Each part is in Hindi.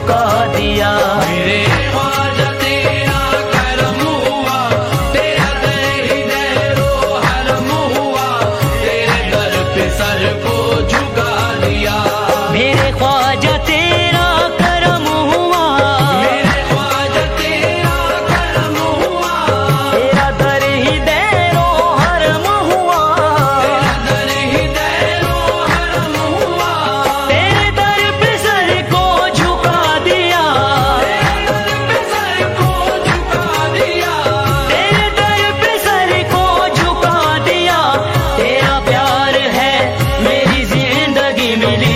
झुका दिया। मेरे ख्वाजा तेरा करम हुआ, तेरा दर दरो हरम हुआ, तेरे दर पे सर को झुका दिया। मेरे ख्वाजा तेरा करम हुआ, मेरे ख्वाजा तेरा करम हुआ, तेरा दर ही दैरो हरम हुआ, तेरा दर ही दैरो हरम हुआ, तेरे दर पे सर को झुका दिया। तेरे दर पे सर को झुका दिया। तेरे दर पे सर को झुका दिया। तेरा प्यार है मेरी जिंदगी मिली,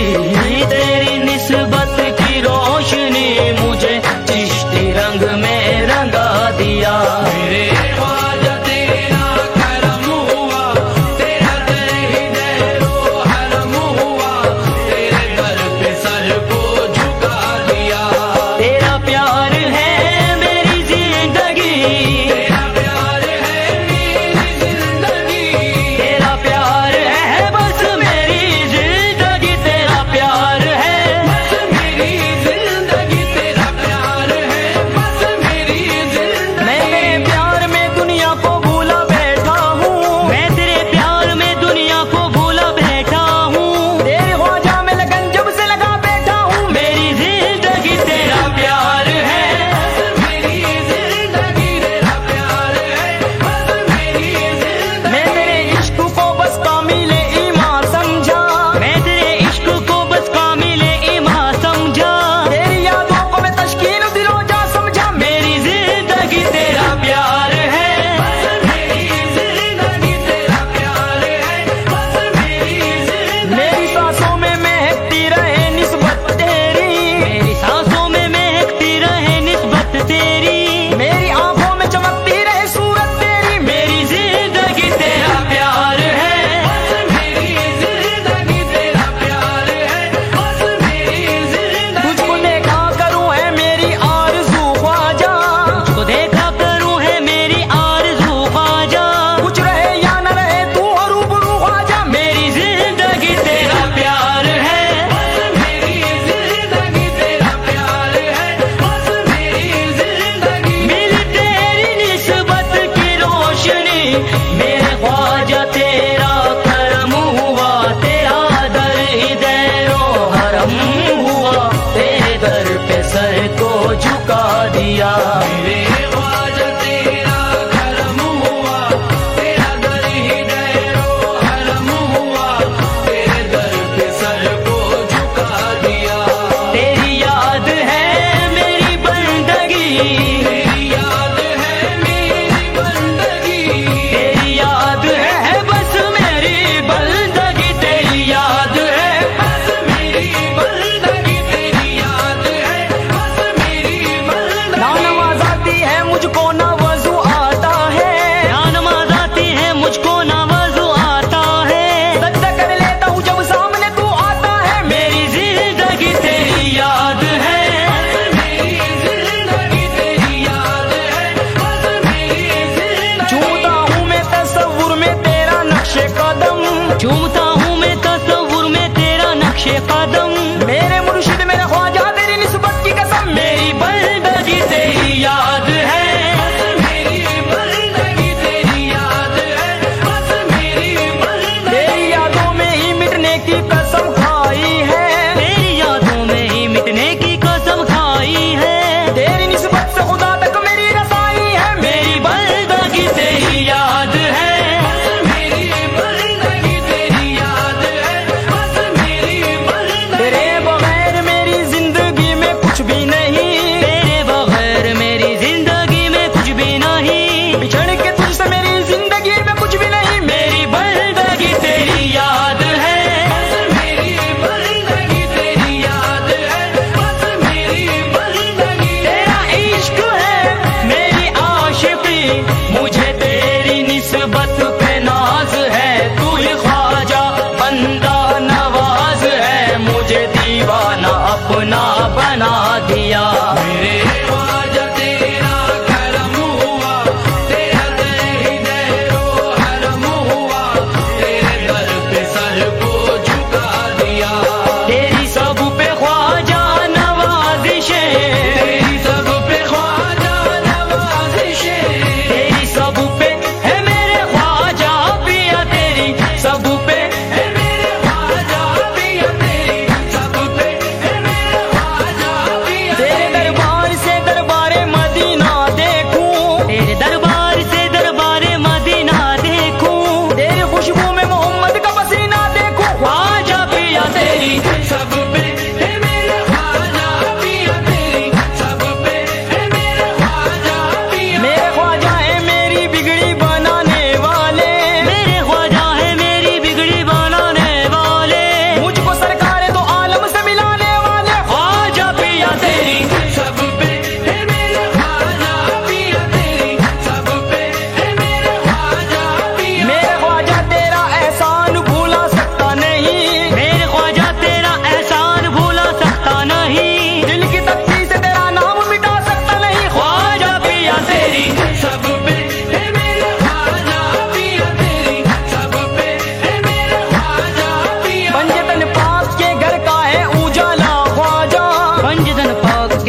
तेरी निस्बत की रोशनी मुझे चिश्ती रंग में रंगा दिया। मेरे ख्वाजा तेरा करम हुआ, तेरा दर ही दैरो हरम हुआ, तेरे दर पे सर को झुका दिया। तेरा प्यार है मेरी जिंदगी, तेरा प्यार है मेरी जिंदगी, तेरा प्यार है बस मेरी जिंदगी, तेरा प्यार है बस मेरी जिंदगी, तेरा प्यार है बस मेरी जिंदगी। मैं तेरे प्यार में दुनिया को भूला बैठा हूँ, मैं तेरे प्यार में दुनिया को भूला बैठा हूँ। तेरे ख्वाजा में लगन जब से लगा बैठा हूँ, मेरी जिंदगी तेरा प्यार है। बस मेरी जिंदगी, तेरा प्यार है बस मेरी जिंदगी। मैं तेरे इश्क को बस कामिले ईमान समझा, मैं तेरे इश्क को बस कामिले ईमान समझा। तेरी यादों को मैं तश्कील दिलो जा समझा, मेरी जिंदगी तेरा प्यार है। बस मेरी जिंदगी, तेरा प्यार है बस मेरी जिंदगी। मेरी सांसों में महकती रहे निस्बत तेरी, मेरी सांसों में महकती रहे निस्बत तेरी, मेरी आंखों में चमकती रहे सूरत तेरी, मेरी जिंदगी तेरा प्यार है। बस मेरी जिंदगी, तेरा प्यार है बस मेरी जिंदगी। तुझको देखा करूं है मेरी आरज़ू ख्वाजा, तुझको देखा करूं है मेरी आरज़ू ख्वाजा। कुछ रहे या न रहे तू हो रूबरू ख्वाजा, मेरी जिंदगी तेरा प्यार है। बस मेरी जिंदगी, तेरा प्यार है बस मेरी जिंदगी। मिली तेरी निस्बत की रोशनी, मेरे ख्वाजा तेरा करम हुआ, तेरा दर ही दैरो हरम हुआ, तेरे दर पे सर को झुका दिया। मेरे ख्वाजा तेरा करम हुआ, तेरा दर ही दैरो हरम हुआ, तेरे दर पे सर को झुका दिया। तेरी याद है मेरी बंदगी, तेरी याद है मेरी बंदगी, तेरी याद है बस मेरी बंदगी, तेरी याद है बस मेरी बंदगी, तेरी याद है बस मेरी बंदगी। ना नमाज आती है मुझको ना वज़ू आता है, ना नमाज आती है मुझको ना वज़ू आता है। सजदा कर लेता हूँ जब सामने तू आता है, मेरी जिंदगी तेरी याद है। बस मेरी जिंदगी, तेरी याद है बस मेरी जिंदगी। चूमता हूँ मैं तस्वुर में तेरा नक्शे कदम, चूमता हूँ मैं तस्वुर में तेरा नक्शे कदम। मेरे मुर्शिद मेरे ख्वाजा तेरी निस्बत की कसम, मेरी बंदगी तेरी याद है। बस मेरी बंदगी, तेरी याद है बस मेरी बंदगी। तेरी यादों में ही मिटने की कसम खाई है, तेरी यादों में ही मिटने की कसम खाई है। तेरी निस्बत से खुदा तक मेरी रसाई है, मेरी बंदगी तेरी याद है। बस मेरी बंदगी, तेरी याद है बस मेरी बंदगी। तेरे बगैर मेरी जिंदगी में कुछ भी नहीं, तेरे बगैर मेरी जिंदगी में कुछ भी नहीं। बिछड़ के तुझसे मेरी जिंदगी में कुछ भी नहीं, मेरी बंदगी तेरी याद है। बस मेरी बंदगी, तेरी याद है बस मेरी बंदगी। तेरा इश्क है मेरी आशिकी, मुझे तेरी निस्बत पे नाज है। तू ही ख्वाजा बंदा नवाज है, मुझे दीवाना अपना बना दिया। मेरे ख्वाजा तेरा करम हुआ, तेरा दर ही दैरो हरम हुआ, तेरे दर पे सर को झुका दिया। तेरी सब पे ख्वाजा नवाजिश है,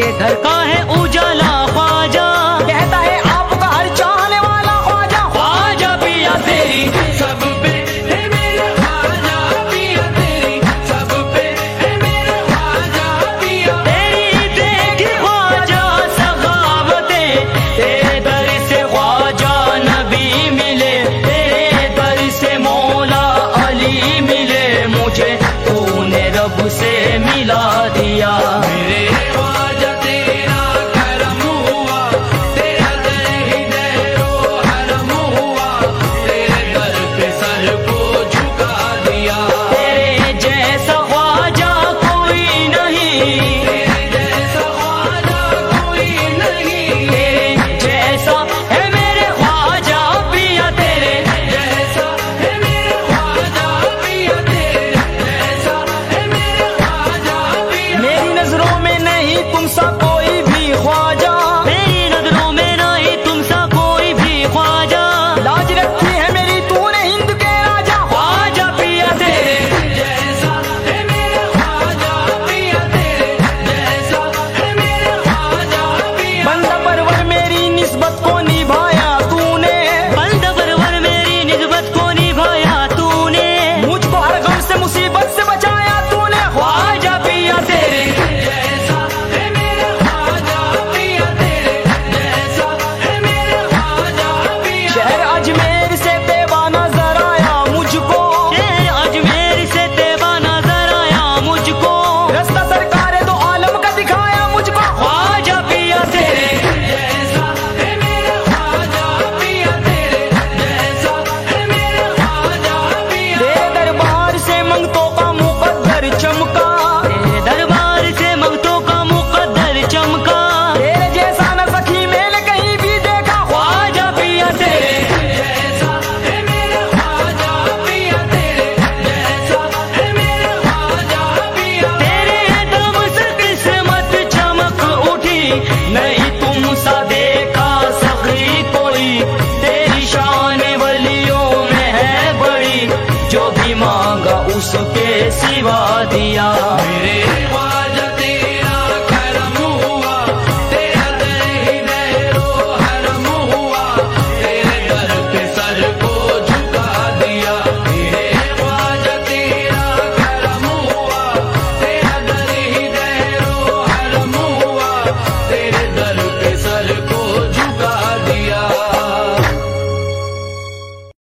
ये घर का है उजाला ख्वाजा, कहता है आपका हर चाहने वाला ख्वाजा। ख्वाजा पिया तेरी सब पे है मेरे ख्वाजा पिया तेरी, सब पे है मेरे ख्वाजा पिया। तेरी देखी ख्वाजा सखावतें, तेरे दर से ख्वाजा नबी मिले, तेरे दर से मौला अली मिले, मुझे तूने रब से मिला दिया। मेरे ख्वाजा तेरा करम हुआ, तेरा दर हिदैरो हरम हुआ, तेरे दर पे सर को झुका दिया। तेरे जैसा ख्वाजा कोई नहीं, तेरे जैसा ख्वाजा कोई नहीं, तेरे जैसा है मेरे ख्वाजा पिया, तेरे जैसा है मेरे ख्वाजा पिया तेरे, जैसा है मेरे ख्वाजा पिया। मेरी नजरों में नहीं तुम सा कोई भी ख्वाजा, मेरी नजरों में नहीं तुम सा कोई भी ख्वाजा। लाज रखी है मेरी तूने हिंद के राजा। ख्वाजा पिया तेरे जैसा है मेरे ख्वाजा पिया तेरे, जैसा है मेरे ख्वाजा पिया। बंदा परवर मेरी निस्बत को निभाया तूने, बंद परवर मेरी निस्बत को निभाया तूने, मुझको हर गम से मुसीबत से बचाया तूने। ख्वाजा पिया तेरे जैसा है मेरे ख्वाजा पिया तेरे, जैसा है मेरे ख्वाजा पिया। शहर अजमेर से तेवा नजर आया मुझको, शेर अजमेर से तेवा नजर आया मुझको, रास्ता सरकार दो आलम का दिखाया मुझको। ख्वाजा पिया तेरे जैसा है मेरे ख्वाजा पिया तेरे, जैसा है मेरे ख्वाजा पिया। तेरे दरबार से मंगतों का मुकद्दर चमका, तेरे दरबार से मंगतों का मुकद्दर चमका। तेरे जैसा न सखी मैंने कहीं भी देखा। ख्वाजा पिया तेरे जैसा है मेरे ख्वाजा पिया तेरे, जैसा है मेरे ख्वाजा पिया। तेरे दम से किस्मत चमक उठी, नहीं तुम सा देखा सखी कोई, तेरी शान वलियों में है बड़ी, जो भी मांगा उसके सिवा दिया। मेरे